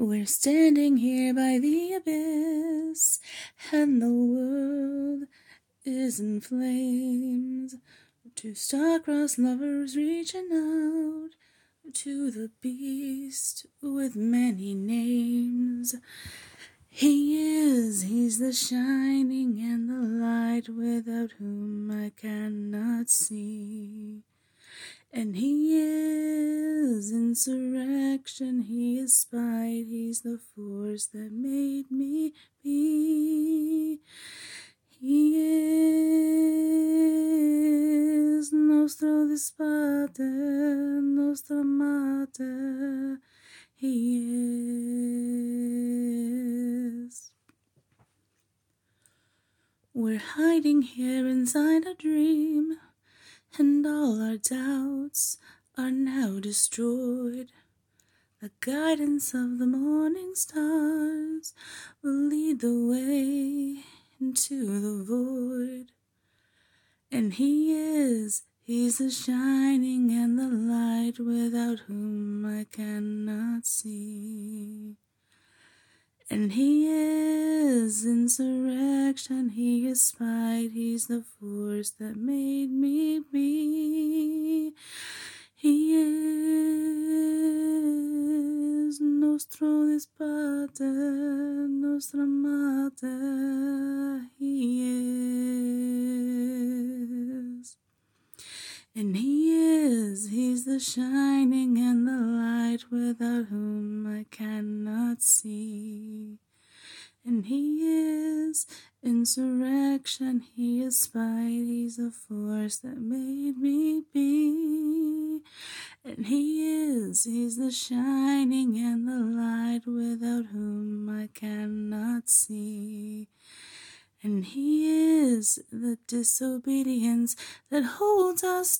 We're standing here by the abyss, and the world is in flames. Two star-crossed lovers reaching out to the beast with many names. He's the shining and the light without whom I cannot see. And he is insurrection, he is spite, he's the force that made me be. He is nostro despate, nostra mater, he is. We're hiding here inside a dream, and all our doubts are now destroyed. The guidance of the morning stars will lead the way into the void. And he's the shining and the light without whom I cannot see. And he is insurrection, he is spite, he's the force that made me be. He is nostro despate, nostra mater, he is. And he's the shining and the light without whom I cannot see. And he is insurrection, he is spite, he's the force that made me be. And he's the shining and the light without whom I cannot see. And he is the disobedience that holds us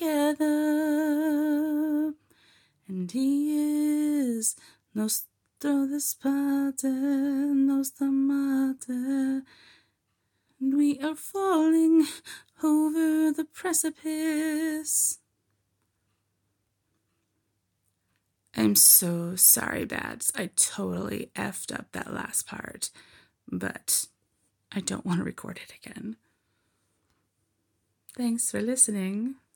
together. And he is nostro despate, nostra mater. And we are falling over the precipice. I'm so sorry, Bads. I totally effed up that last part. But I don't want to record it again. Thanks for listening.